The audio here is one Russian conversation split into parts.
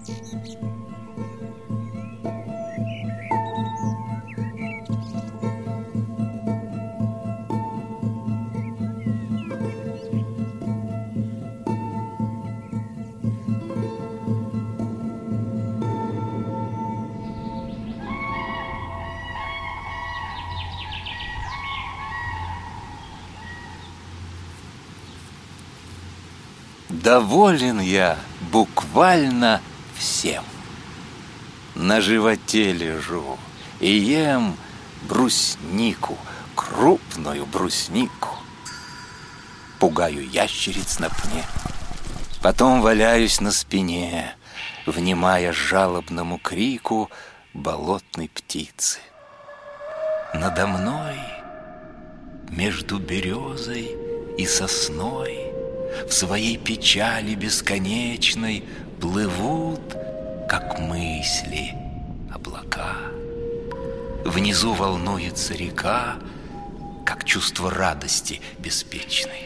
Доволен я буквально всем. На животе лежу и ем бруснику, крупную бруснику. Пугаю ящериц на пне, потом валяюсь на спине, внимая жалобному крику болотной птицы. Надо мной, между березой и сосной, в своей печали бесконечной плывут, как мысли, облака. Внизу волнуется река, как чувство радости беспечной.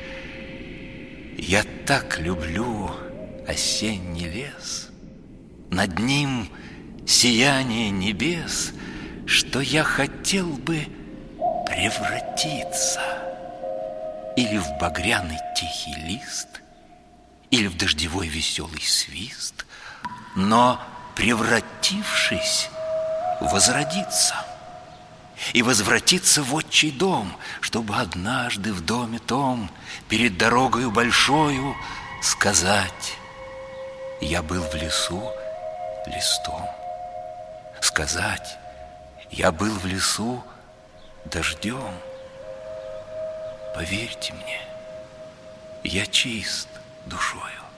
Я так люблю осенний лес, над ним сияние небес, что я хотел бы превратиться или в багряный тихий лист, или в дождевой веселый свист, но, превратившись, возродиться и возвратиться в отчий дом, чтобы однажды в доме том перед дорогою большою сказать: я был в лесу листом, сказать: я был в лесу дождем. Поверьте мне, я чист душою.